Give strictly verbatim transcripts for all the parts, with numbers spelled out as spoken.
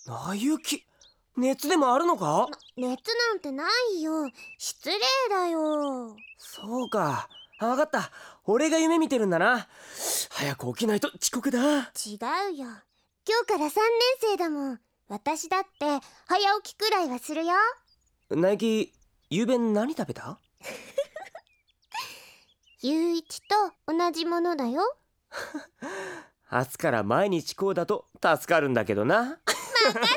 なゆき、熱でもあるのか？ 熱なんてないよ。失礼だよ。 そうか、分かった。俺が夢見てるんだな。早く起きないと遅刻だ。 違うよ。今日からさんねん生だもん。私だって早起きくらいはするよ。 ナイキ、夕べ何食べた？ ゆういちと同じものだよ。 明日から毎日こうだと助かるんだけどな。 任せて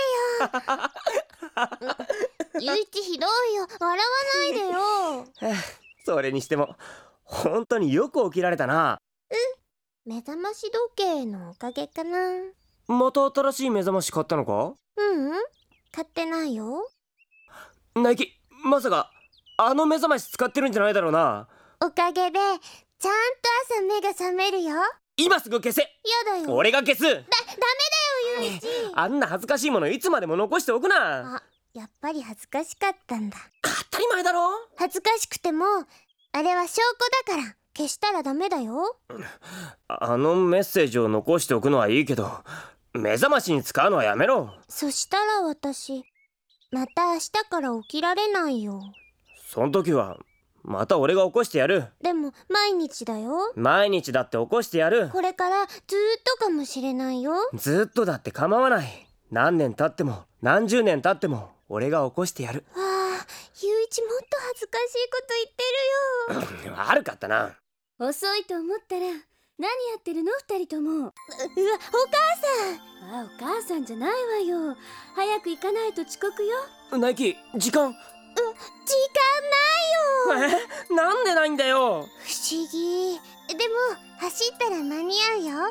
よ。ゆういちひどいよ。笑わないでよ。 それにしても本当によく起きられたな。 うん、目覚まし時計のおかげかな。 また新しい目覚まし買ったのか？ ううん、買ってないよ。 ナイキ、まさかあの目覚まし使ってるんじゃないだろうな。 おかげでちゃんと朝目が覚めるよ。 今すぐ消せ。 やだよ。 俺が消す。だ、ダメだよ、ゆういち。 あんな恥ずかしいものいつまでも残しておくな。 あ、やっぱり恥ずかしかったんだ。 当たり前だろ。 恥ずかしくてもあれは証拠だから消したらダメだよ。 あのメッセージを残しておくのはいいけど、目覚ましに使うのはやめろ。 そしたら私また明日から起きられないよ。 そん時はまた俺が起こしてやる。 でも毎日だよ。 毎日だって起こしてやる。 これからずーっとかもしれないよ。 ずっとだって構わない。何年経っても何十年経っても俺が起こしてやる。 わあ、ゆういちもっと恥ずかしいこと言ってるよ。 悪かったな。 遅いと思ったら何やってるの二人とも。う、うわ、お母さん。 あ、お母さんじゃないわよ。早く行かないと遅刻よ。 ナイキ、時間。 う、時間ないよ。 え、なんでないんだよ。 不思議。でも走ったら間に合うよ。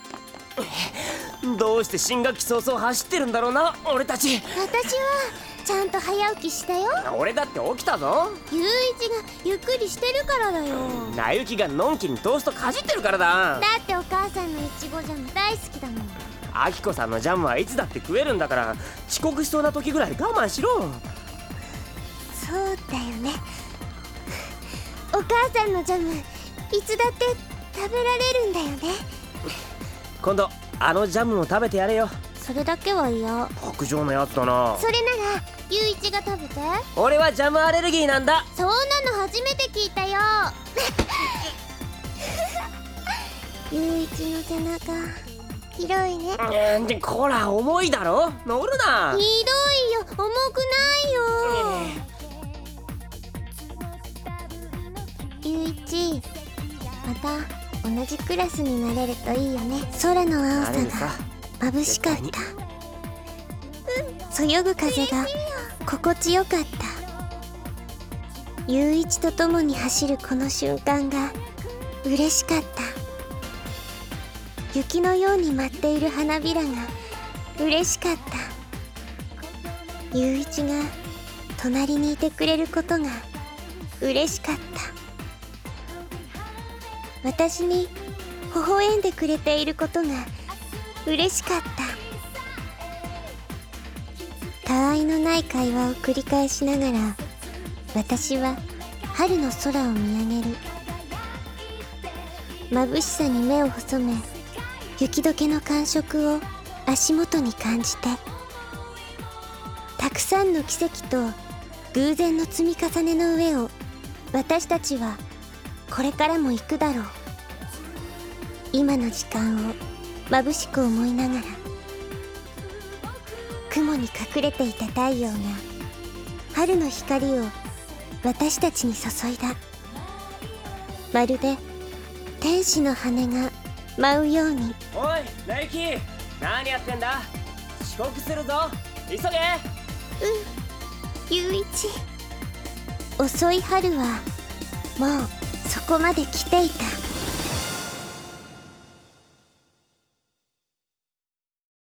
どうして新学期早々走ってるんだろうな、俺たち。 私はちゃんと早起きしたよ。 俺だって起きたぞ。 ゆういちがゆっくりしてるからだよ。 なゆきがのんきにトーストかじってるからだ。 だってお母さんのいちごジャム大好きだもん。 あきこさんのジャムはいつだって食えるんだから、遅刻しそうな時ぐらい我慢しろ。 そうだよね。お母さんのジャムいつだって食べられるんだよね。 今度あのジャムも食べてやれよ。 それだけは嫌。 白状のやつだな。 それならゆういちが食べて。 俺はジャムアレルギーなんだ。 そんなの初めて聞いたよ。ゆういちの背中広いね。 えー、でこら重いだろ、乗るな。 ひどいよ、重くないよ。ゆういち、また同じクラスになれるといいよね。空の青さが眩しかった。そよぐ風が心地よかった。ゆういちと共に走るこの瞬間が嬉しかった。雪のように舞っている花びらが嬉しかった。ゆういちが隣にいてくれることが嬉しかった。私に微笑んでくれていることが嬉しかった。たわいのない会話を繰り返しながら私は春の空を見上げる。眩しさに目を細め、雪解けの感触を足元に感じて、たくさんの奇跡と偶然の積み重ねの上を私たちはこれからも行くだろう。今の時間を眩しく思いながら、雲に隠れていた太陽が春の光を私たちに注いだ。まるで天使の羽が舞うように。 おい、ナイキ、何やってんだ。遅刻するぞ、急げ。 うん、ゆういち。遅い春はもうそこまで来ていた。